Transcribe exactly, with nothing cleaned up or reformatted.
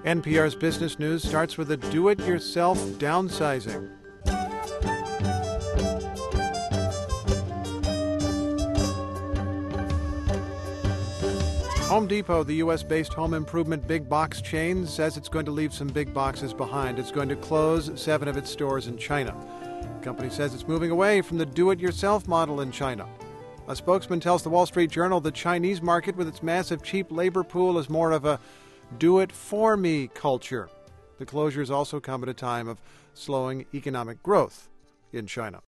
N P R's Business News starts with a do-it-yourself downsizing. Home Depot, the U S-based home improvement big box chain, says it's going to leave some big boxes behind. It's going to close seven of its stores in China. The company says it's moving away from the do-it-yourself model in China. A spokesman tells the Wall Street Journal the Chinese market, with its massive cheap labor pool, is more of a do-it-for-me culture. The closures also come at a time of slowing economic growth in China.